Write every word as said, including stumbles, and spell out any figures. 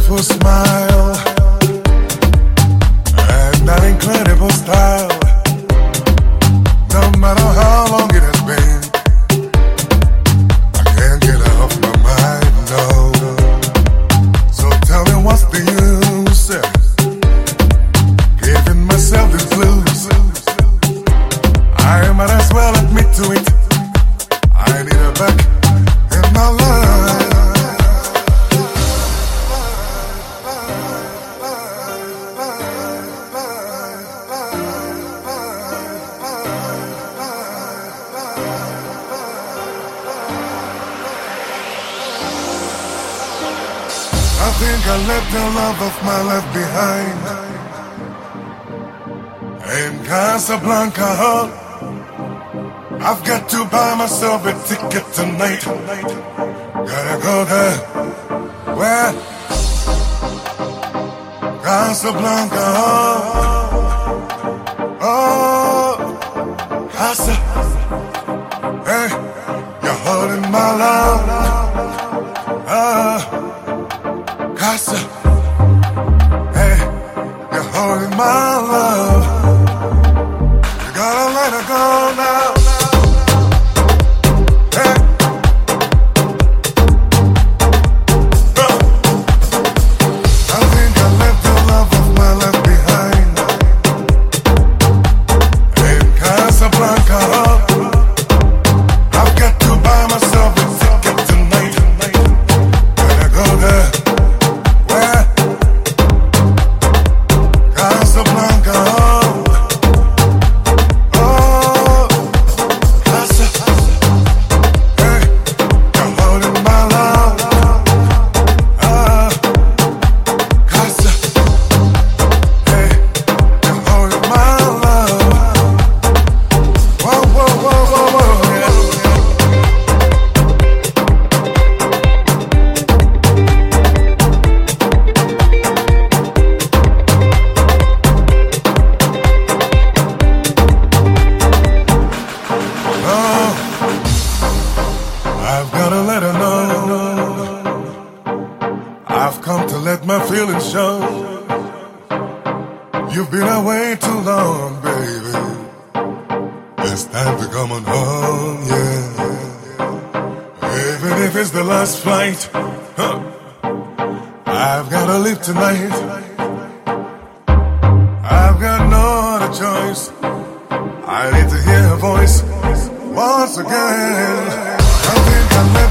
beautiful smile and that incredible style. No matter how long it has been, I can't get it off my mind, no. So tell me what's the use, giving myself the blues. I might as well admit to it, I need her back in my life. I think I left the love of my life behind in Casablanca, huh? I've got to buy myself a ticket tonight. Gotta go there. Where? Casablanca, huh? Oh, Casa. Hey, you're holding my love. Ah. Casa, hey, you're holding my love. You gotta let her go now. Hey, uh. I think I left the love of my life behind in Casablanca. I've got to buy myself a ticket tonight. Gotta go there. I've gotta let her know I've come to let my feelings show. You've been away too long, baby. It's time to come on home, yeah. Even if it's the last flight, huh? I've gotta leave tonight. I've got no other choice. I need to hear her voice once again. I think I left